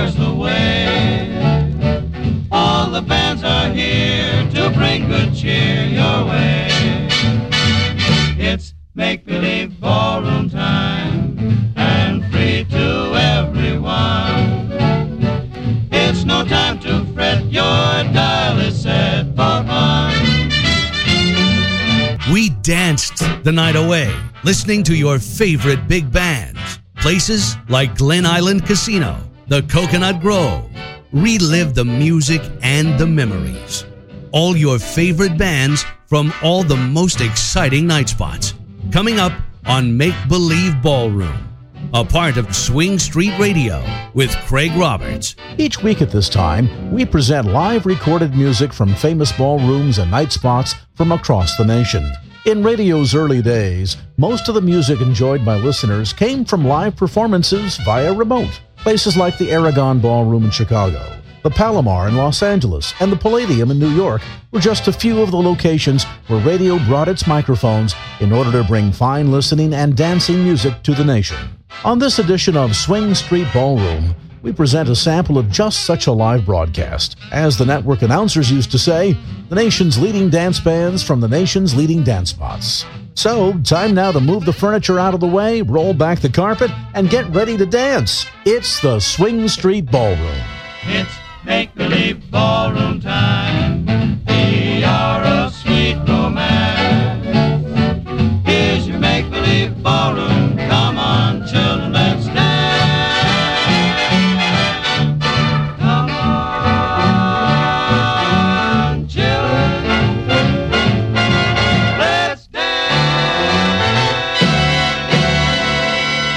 there's the way. All the bands are here to bring good cheer your way. It's make-believe ballroom time, and free to everyone. It's no time to fret, your dial is set for fun. We danced the night away, listening to your favorite big bands. Places like Glen Island Casino, the Coconut Grove. Relive the music and the memories. All your favorite bands from all the most exciting night spots. Coming up on Make Believe Ballroom, a part of Swing Street Radio with Craig Roberts. Each week at this time, we present live recorded music from famous ballrooms and night spots from across the nation. In radio's early days, most of the music enjoyed by listeners came from live performances via remote. Places like the Aragon Ballroom in Chicago, the Palomar in Los Angeles, and the Palladium in New York were just a few of the locations where radio brought its microphones in order to bring fine listening and dancing music to the nation. On this edition of Swing Street Ballroom, we present a sample of just such a live broadcast. As the network announcers used to say, the nation's leading dance bands from the nation's leading dance spots. So, time now to move the furniture out of the way, roll back the carpet, and get ready to dance. It's the Swing Street Ballroom. It's make-believe ballroom time.